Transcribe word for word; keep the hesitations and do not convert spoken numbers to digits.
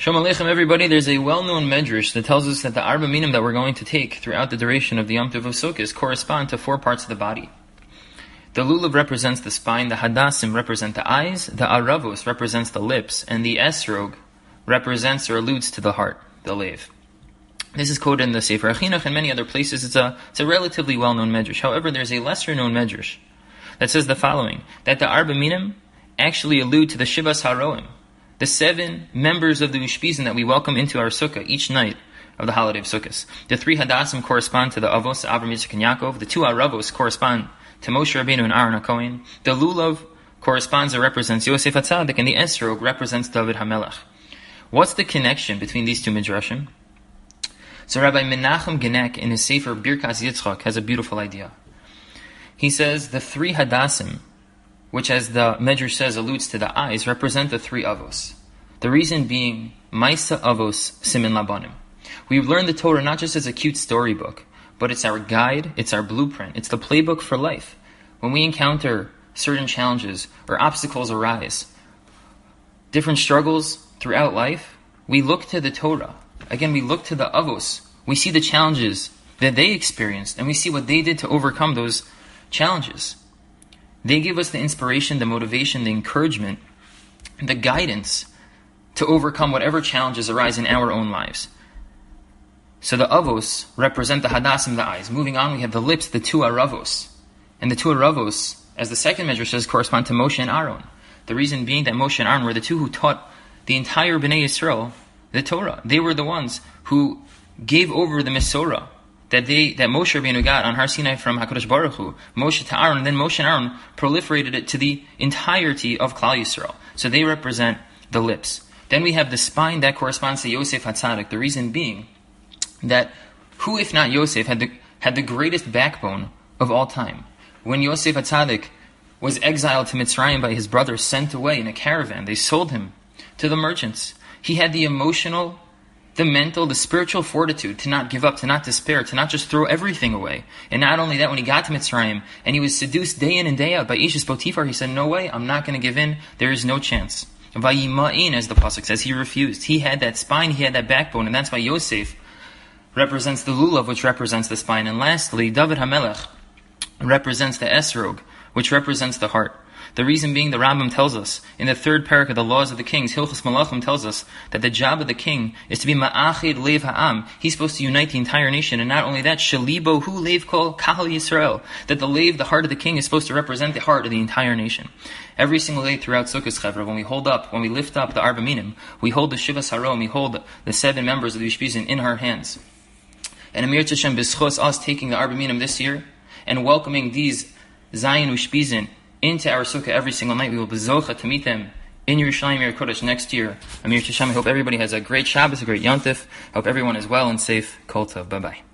Shalom Aleichem, everybody. There's a well-known medrash that tells us that the Arba Minim that we're going to take throughout the duration of the Yom Tov of Sukkot correspond to four parts of the body. The lulav represents the spine, the hadassim represent the eyes, the aravos represents the lips, and the esrog represents or alludes to the heart, the lev. This is quoted in the Sefer Achinuch and many other places. It's a, it's a relatively well-known medrash. However, there's a lesser-known medrash that says the following, that the Arba Minim actually allude to the Shivas Haroim, the seven members of the Ushpizin that we welcome into our sukkah each night of the holiday of Sukkot. The three Hadassim correspond to the Avos, Avram, Yitzchak, and Yaakov. The two Aravos correspond to Moshe Rabbeinu and Aaron HaKohen. The Lulav corresponds or represents Yosef HaTzadik, and the Esrog represents David HaMelech. What's the connection between these two midrashim? So Rabbi Menachem Genek in his Sefer Birkas Yitzchak has a beautiful idea. He says the three Hadassim, which as the Medrash says alludes to the eyes, represent the three Avos. The reason being, Maisa Avos Simin Labanim. We learn the Torah not just as a cute storybook, but it's our guide, it's our blueprint, it's the playbook for life. When we encounter certain challenges or obstacles arise, different struggles throughout life, we look to the Torah. Again, we look to the Avos. We see the challenges that they experienced, and we see what they did to overcome those challenges. They give us the inspiration, the motivation, the encouragement, the guidance to overcome whatever challenges arise in our own lives. So the Avos represent the Hadassim, the eyes. Moving on, we have the lips, the two Aravos. And the two Aravos, as the second measure says, correspond to Moshe and Aaron. The reason being that Moshe and Aaron were the two who taught the entire Bnei Yisrael the Torah. They were the ones who gave over the Mesorah that they that Moshe Rabbeinu got on Har Sinai from HaKadosh Baruch Hu, Moshe to Aaron, and then Moshe and Aaron proliferated it to the entirety of Klal Yisrael. So they represent the lips. Then we have the spine that corresponds to Yosef HaTzadik. The reason being that who, if not Yosef, had the had the greatest backbone of all time? When Yosef HaTzadik was exiled to Mitzrayim by his brothers, sent away in a caravan, they sold him to the merchants. He had the emotional, the mental, the spiritual fortitude to not give up, to not despair, to not just throw everything away. And not only that, when he got to Mitzrayim and he was seduced day in and day out by Ishes Potiphar, he said, no way, I'm not going to give in. There is no chance. Vayima'in, as the pasuk says, he refused. He had that spine, he had that backbone, and that's why Yosef represents the lulav, which represents the spine. And lastly, David HaMelech represents the esrog, which represents the heart. The reason being, the Rambam tells us, in the third parak of the Laws of the Kings, Hilchos Malachim tells us that the job of the king is to be ma'achid lev ha'am. He's supposed to unite the entire nation, and not only that, shalibo hu lev kol kahal Yisrael, that the lev, the heart of the king, is supposed to represent the heart of the entire nation. Every single day throughout Sukkot Chevra, when we hold up, when we lift up the Arba Minim, we hold the Shivas Haroim, we hold the seven members of the Ushpizin in our hands. And Amir Tashem B'schos, us taking the Arba Minim this year, and welcoming these Zion Ushpizin into our sukkah every single night. We will be zocha to meet them in Yerushalayim, Yer Kodesh next year. Amir Tashem, I hope everybody has a great Shabbos, a great Yontif. I hope everyone is well and safe. Kol Tov. Bye-bye.